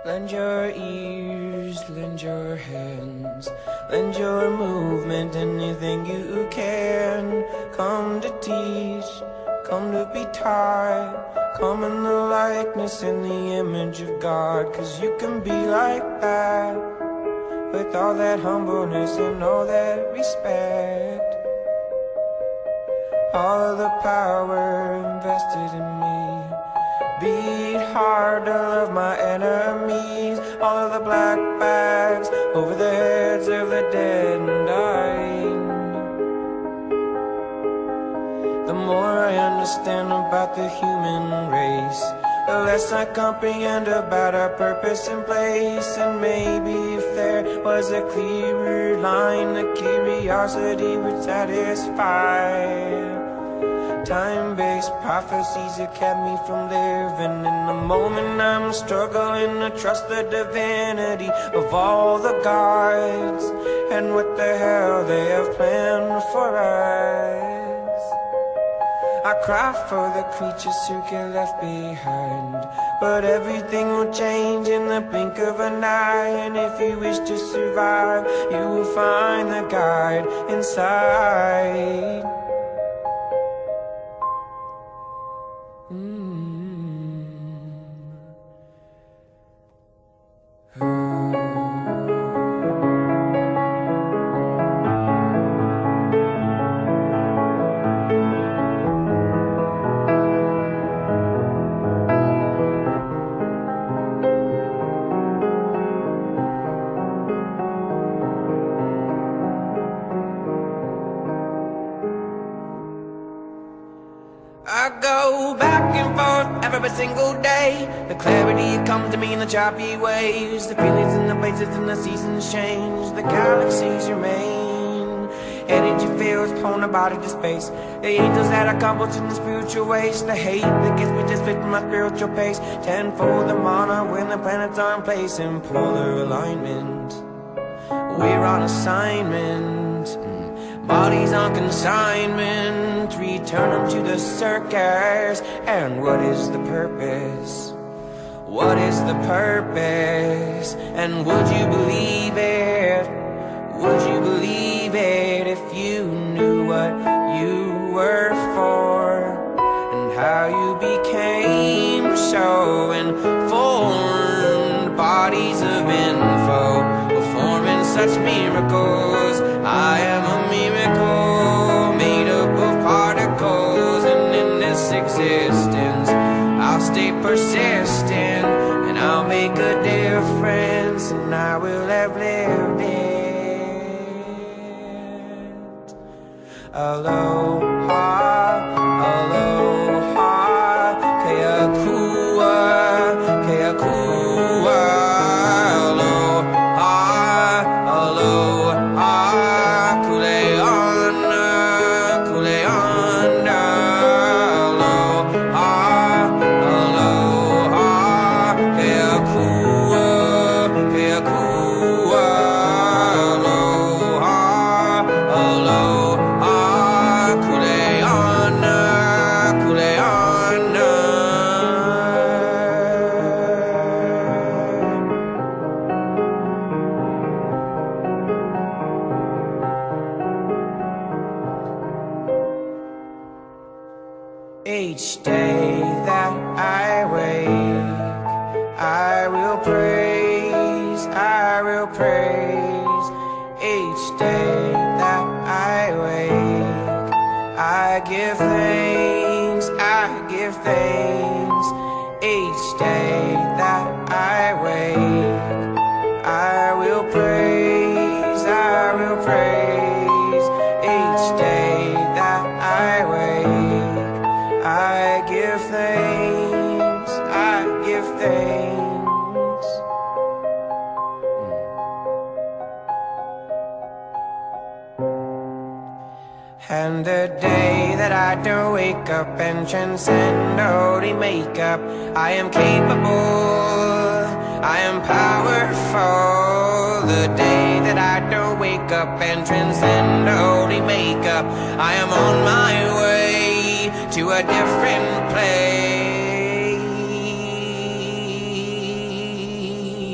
Lend your ears, lend your hands, lend your movement, anything you can. Come to teach, come to be taught, come in the likeness and the image of God. 'Cause you can be like that, with all that humbleness and all that respect. All of the power invested in me. Beat hard to love my enemies. All of the black bags over the heads of the dead and dying. The more I understand about the human race, the less I comprehend about our purpose and place. And maybe if there was a clearer line, the curiosity would satisfy. Time-based prophecies that kept me from living in the moment. I'm struggling to trust the divinity of all the gods and what the hell they have planned for us. I cry for the creatures who get left behind, but everything will change in the blink of an eye. And if you wish to survive, you will find the guide inside. I go back and forth every single day. The clarity comes to me in the choppy waves. The feelings and the places and the seasons change. The galaxies remain. Energy fields pulling a body to space. The angels that are coupled in the spiritual waste. The hate that gets me just fit my spiritual pace. Tenfold the mana when the planets are in place in polar alignment. We're on assignment. Bodies on consignment, return them to the circus. And what is the purpose? What is the purpose? And would you believe it? Would you believe it if you knew what you were for? And how you became so informed. Bodies of info performing such miracles. I am a miracle made up of particles. And in this existence I'll stay persistent, and I'll make a difference, and I will have lived it. Aloha, aloha, kea kua, kea kua. Aloha, aloha, kuleana, kuleana. Aloha, aloha, kea kua, kea kua. Aloha, aloha, kuleana, kuleana. Each day that I wake, I will praise, I will praise. Each day that I wake, I give thanks, I give thanks. Each day that I wake, I will praise, I will praise. Each day that I wake, I give thanks, I give thanks. And the day that I do wake up and transcend all the makeup, I am capable, I am powerful. The day that I do wake up and transcend all the makeup, I am on my way to a different place.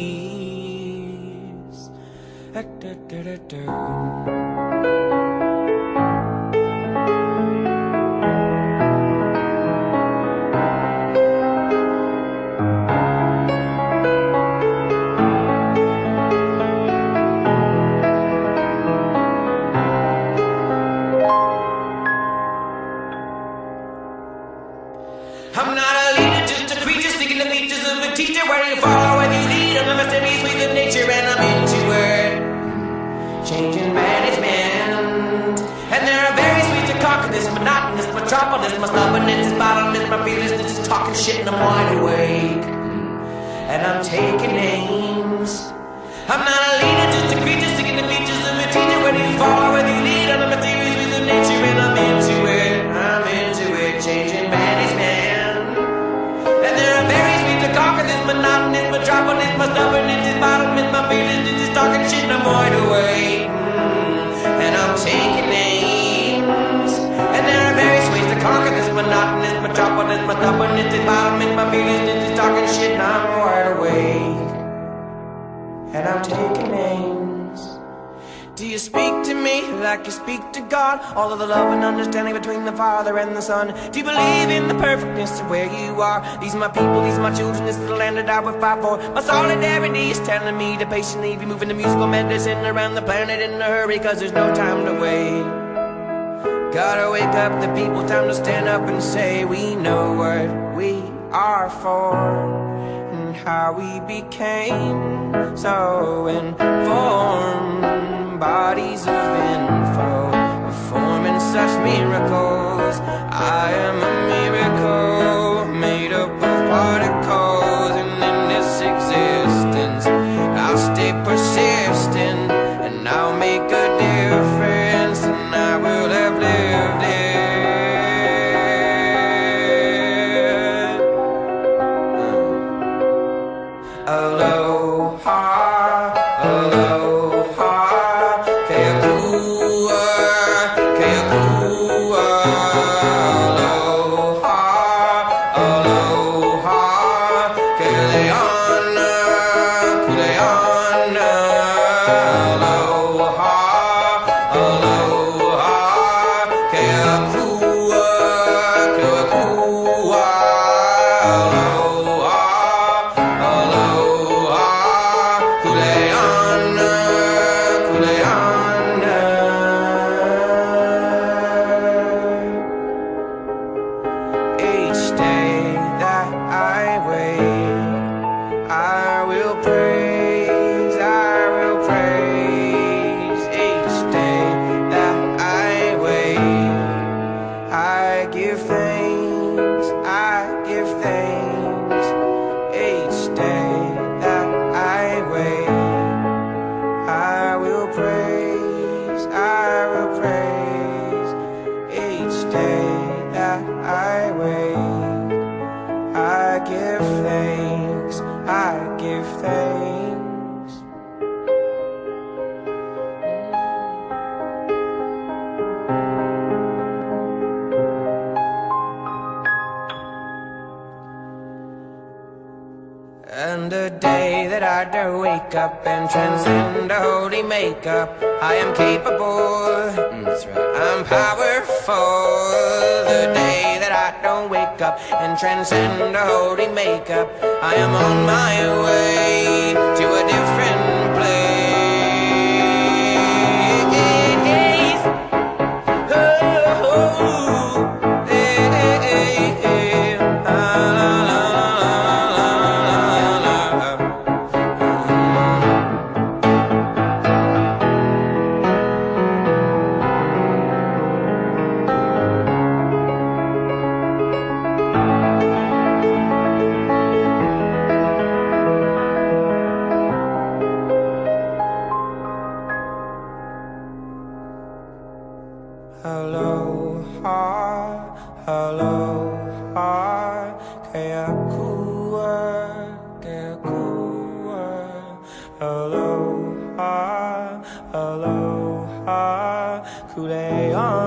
this monotonous metropolis. My stubbornness is bottomless, my feelings is just talking shit and I'm wide awake. And I'm taking names. I'm not a leader, just a creature singing the features of a teacher. Whether you follow, whether you lead, on a mysterious with of nature. And I'm into it, changing man is man. And there are various ways to conquer this monotonous metropolis. My stubbornness is bottomless, my feelings is just talking shit and I'm wide awake. And I'm taking names. And there are various ways to conquer this monotonous metropolis. My stubbornness is bottomless, my feelings is just talking shit and I'm wide awake. And I'm taking names. Do you speak to me like you speak to God? All of the love and understanding between the Father and the Son. Do you believe in the perfectness of where you are? These are my people, these are my children, this is the land that I would fight for. My solidarity is telling me to patiently be moving the musical medicine around the planet in a hurry, cause there's no time to wait. Gotta wake up the people, time to stand up and say we know what we are for. How we became so informed, bodies of info, performing such miracles. I am a miracle, made up of particles, and in this existence, I'll stay persistent, and I'll make a difference, and I will have lived it. Aloha, aloha, keakua, keakua. Aloha, aloha, kuleana, kuleana. Aloha, aloha, keakua, keakua. Each day that I wait, I will praise, I will praise. Each day that I wait, I give thanks, I give thanks. Each day that I wait, I will praise, I will praise. Each day that I wait, I give thanks, I give thanks. And a day that I dare wake up and transcend the holy makeup. I am capable, that's right, I'm powerful. The day that I don't wake up and transcend the holy makeup, I am on my way to a different place. Aloha, aloha, keakua, keakua. Aloha, aloha, kuleana.